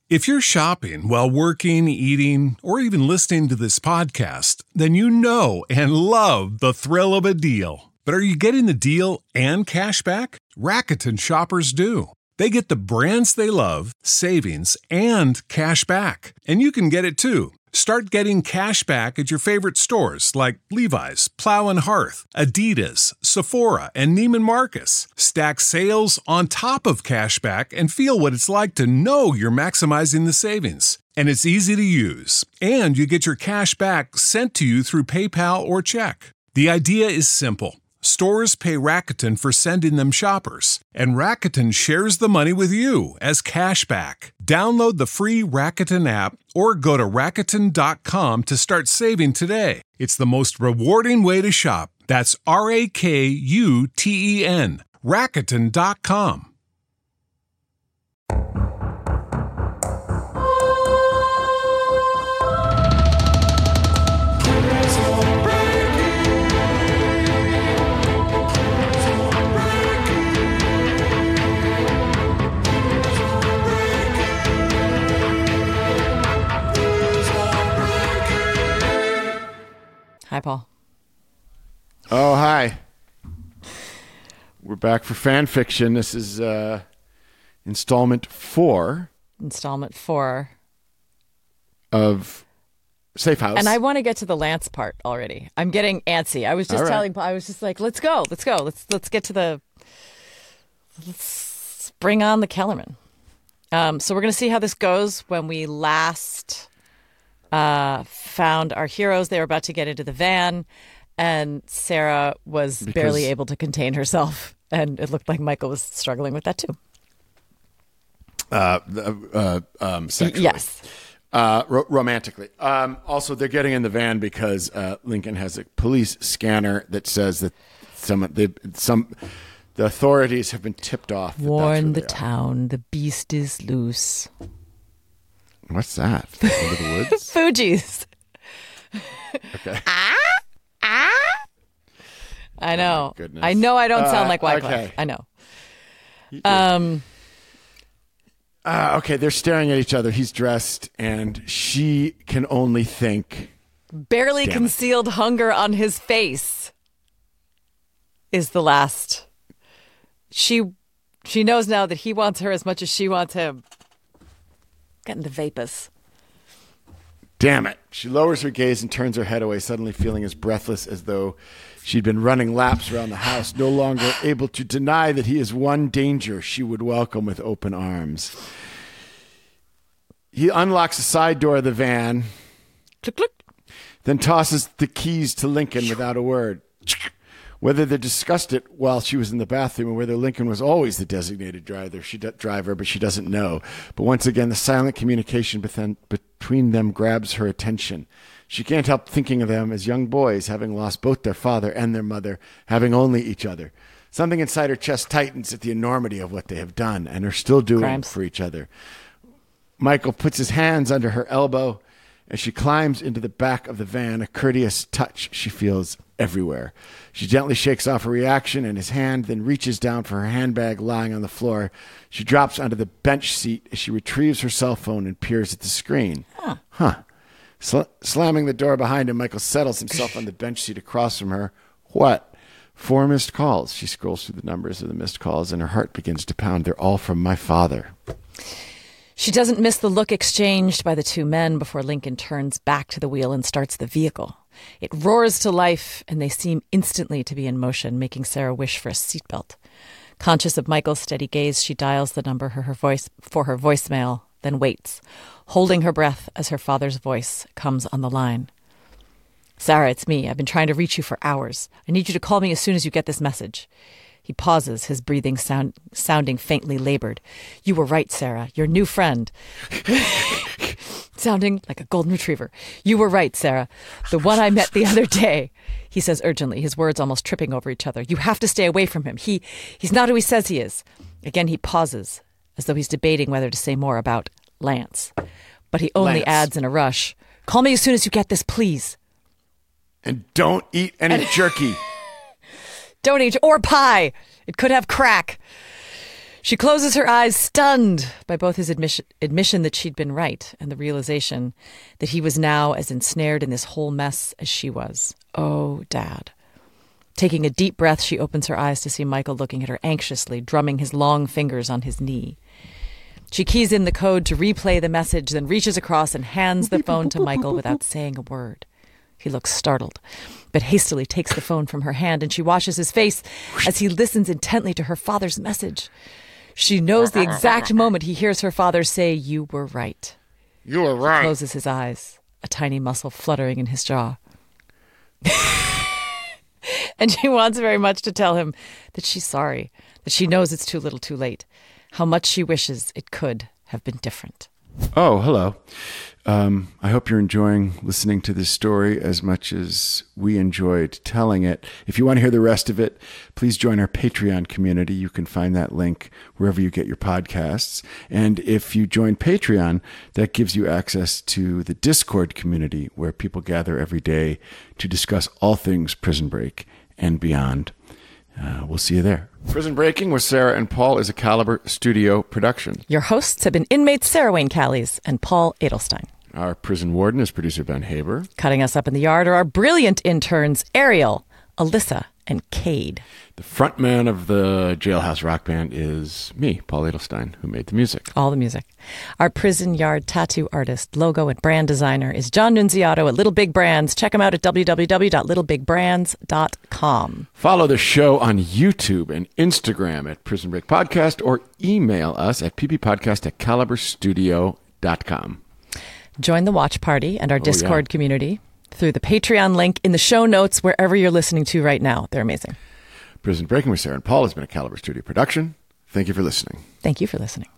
If you're shopping while working, eating, or even listening to this podcast, then you know and love the thrill of a deal. But are you getting the deal and cash back? Rakuten shoppers do. They get the brands they love, savings, and cash back. And you can get it too. Start getting cash back at your favorite stores like Levi's, Plow and Hearth, Adidas, Sephora, and Neiman Marcus. Stack sales on top of cash back and feel what it's like to know you're maximizing the savings. And it's easy to use. And you get your cash back sent to you through PayPal or check. The idea is simple. Stores pay Rakuten for sending them shoppers, and Rakuten shares the money with you as cash back. Download the free Rakuten app or go to Rakuten.com to start saving today. It's the most rewarding way to shop. That's Rakuten. Rakuten.com. Hi, Paul. Oh, hi. We're back for fan fiction. This is installment 4. Installment 4. Of Safe House. And I want to get to the Lance part already. I'm getting antsy. I was just telling Paul, I was just like, let's go. Let's get to let's bring on the Kellerman. So we're going to see how this goes. When we last found our heroes, they were about to get into the van, and Sarah was barely able to contain herself, and it looked like Michael was struggling with that too. Sexually. Yes. Romantically. Also, they're getting in the van because Lincoln has a police scanner that says that the authorities have been tipped off. Warn the town, the beast is loose. What's that? Into the woods? Fugees. Okay. I know. Oh, goodness. I know I don't sound like Wyclef. Okay. I know. Okay, they're staring at each other. He's dressed, and she can only think. Barely concealed hunger on his face is the last. She knows now that he wants her as much as she wants him. Getting the vapors. Damn it. She lowers her gaze and turns her head away, suddenly feeling as breathless as though she'd been running laps around the house, no longer able to deny that he is one danger she would welcome with open arms. He unlocks the side door of the van, Click, click. then tosses the keys to Lincoln without a word. Whether they discussed it while she was in the bathroom or whether Lincoln was always the designated driver, but she doesn't know. But once again, the silent communication between them grabs her attention. She can't help thinking of them as young boys, having lost both their father and their mother, having only each other. Something inside her chest tightens at the enormity of what they have done and are still doing for each other. Michael puts his hands under her elbow as she climbs into the back of the van, a courteous touch she feels everywhere. She gently shakes off her reaction and his hand, then reaches down for her handbag lying on the floor. She drops onto the bench seat as she retrieves her cell phone and peers at the screen. Slamming the door behind him, Michael settles himself on the bench seat across from her. What? 4 missed calls. She scrolls through the numbers of the missed calls and her heart begins to pound. They're all from my father. She doesn't miss the look exchanged by the two men before Lincoln turns back to the wheel and starts the vehicle. It roars to life, and they seem instantly to be in motion, making Sarah wish for a seatbelt. Conscious of Michael's steady gaze, she dials the number for her voicemail, then waits, holding her breath as her father's voice comes on the line. Sarah, it's me. I've been trying to reach you for hours. I need you to call me as soon as you get this message. He pauses, his breathing sounding faintly labored. You were right, Sarah. Your new friend. Sounding like a golden retriever. You were right, Sarah. The one I met the other day. He says urgently, his words almost tripping over each other. You have to stay away from him. He's not who he says he is. Again, he pauses, as though he's debating whether to say more about Lance. But he only adds in a rush, call me as soon as you get this, please. And don't eat any jerky. Don't eat, or pie. It could have crack. She closes her eyes, stunned by both his admission that she'd been right and the realization that he was now as ensnared in this whole mess as she was. Oh, Dad. Taking a deep breath, she opens her eyes to see Michael looking at her anxiously, drumming his long fingers on his knee. She keys in the code to replay the message, then reaches across and hands the phone to Michael without saying a word. He looks startled, but hastily takes the phone from her hand, and she watches his face as he listens intently to her father's message. She knows the exact moment he hears her father say, "You were right." You were right. He closes his eyes, a tiny muscle fluttering in his jaw. And she wants very much to tell him that she's sorry, that she knows it's too little too late, how much she wishes it could have been different. Oh, hello. I hope you're enjoying listening to this story as much as we enjoyed telling it. If you want to hear the rest of it, please join our Patreon community. You can find that link wherever you get your podcasts. And if you join Patreon, that gives you access to the Discord community where people gather every day to discuss all things Prison Break and beyond. We'll see you there. Prison Breaking with Sarah and Paul is a Caliber Studio production. Your hosts have been inmates Sarah Wayne Callies and Paul Edelstein. Our prison warden is producer Ben Haber. Cutting us up in the yard are our brilliant interns, Ariel, Alyssa, and Cade. The frontman of the Jailhouse Rock Band is me, Paul Edelstein, who made the music. All the music. Our prison yard tattoo artist, logo, and brand designer is John Nunziato at Little Big Brands. Check him out at www.littlebig.brands.com. Follow the show on YouTube and Instagram at Prison Break Podcast or email us at ppodcast@caliberstudio.com. Join the watch party and our Discord community through the Patreon link in the show notes wherever you're listening to right now. They're amazing. Prison Breaking with Sarah and Paul has been a Caliber Studio production. Thank you for listening. Thank you for listening.